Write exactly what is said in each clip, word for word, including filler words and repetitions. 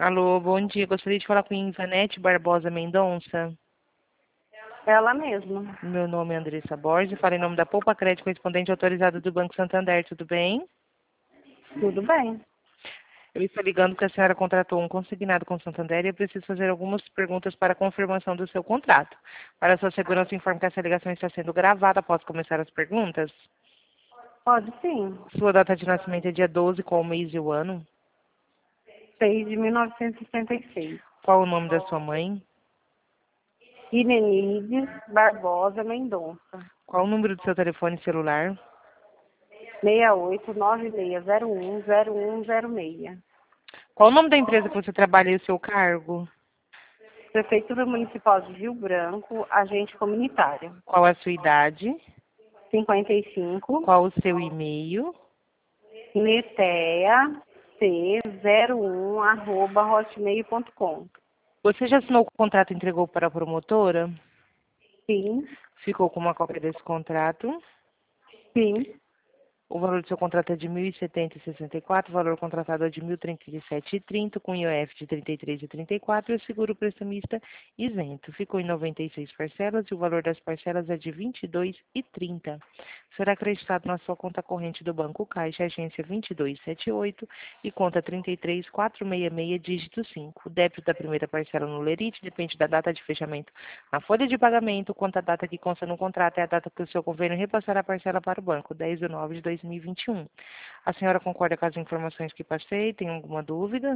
Alô, bom dia. Gostaria de falar com Ivanete Barbosa Mendonça. Ela mesma. Meu nome é Andressa Borges, falo em nome da Poupa Crédito, correspondente autorizado do Banco Santander, tudo bem? Tudo bem. Eu estou ligando porque a senhora contratou um consignado com o Santander e eu preciso fazer algumas perguntas para a confirmação do seu contrato. Para a sua segurança, informo que essa ligação está sendo gravada. Posso começar as perguntas? Pode sim. Sua data de nascimento é dia doze, qual o mês e o ano? seis de mil novecentos e sessenta e seis. Qual o nome da sua mãe? Irenides Barbosa Mendonça. Qual o número do seu telefone celular? seis oito nove seis zero um zero um zero seis. Qual o nome da empresa que você trabalha e o seu cargo? Prefeitura Municipal de Rio Branco, agente comunitário. Qual a sua idade? cinquenta e cinco. Qual o seu e-mail? Netea C zero um arroba hotmail ponto com. Você já assinou o contrato e entregou para a promotora? Sim. Ficou com uma cópia desse contrato? Sim. O valor do seu contrato é de mil e setenta e sessenta e quatro, o valor contratado é de mil e trinta e sete e trinta, com I O F de trinta e três e trinta e quatro e o seguro prestamista isento. Ficou em noventa e seis parcelas e o valor das parcelas é de vinte e dois e trinta. Será acreditado na sua conta corrente do Banco Caixa, agência vinte e dois setenta e oito e conta trinta e três quatrocentos e sessenta e seis, dígito cinco. O débito da primeira parcela no Lerite depende da data de fechamento na folha de pagamento, quanto a data que consta no contrato é a data que o seu convênio repassará a parcela para o banco, dez de nove de dois mil e vinte e um. A senhora concorda com as informações que passei? Tem alguma dúvida?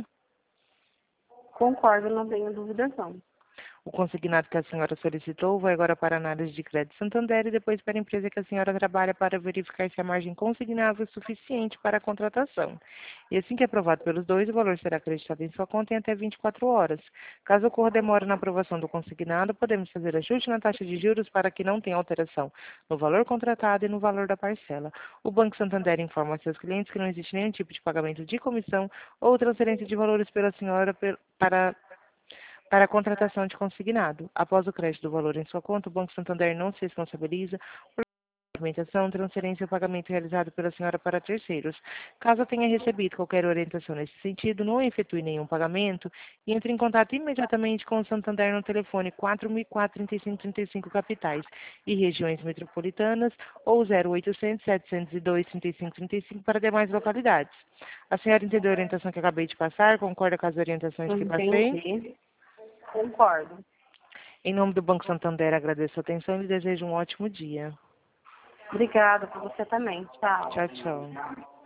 Concordo, não tenho dúvidas não. O consignado que a senhora solicitou vai agora para a análise de crédito Santander e depois para a empresa que a senhora trabalha para verificar se a margem consignável é suficiente para a contratação. E assim que aprovado pelos dois, o valor será acreditado em sua conta em até vinte e quatro horas. Caso ocorra demora na aprovação do consignado, podemos fazer ajuste na taxa de juros para que não tenha alteração no valor contratado e no valor da parcela. O Banco Santander informa a seus clientes que não existe nenhum tipo de pagamento de comissão ou transferência de valores pela senhora para para a contratação de consignado. Após o crédito do valor em sua conta, o Banco Santander não se responsabiliza por movimentação, transferência ou pagamento realizado pela senhora para terceiros. Caso tenha recebido qualquer orientação nesse sentido, não efetue nenhum pagamento e entre em contato imediatamente com o Santander no telefone quatro mil e quatro, trinta e cinco trinta e cinco capitais e regiões metropolitanas ou zero oitocentos, setecentos e dois, trinta e cinco trinta e cinco para demais localidades. A senhora entendeu a orientação que acabei de passar? Concorda com as orientações que passei? Entendi. Concordo. Em nome do Banco Santander, agradeço a atenção e lhe desejo um ótimo dia. Obrigada por você também. Tchau. Tchau, tchau.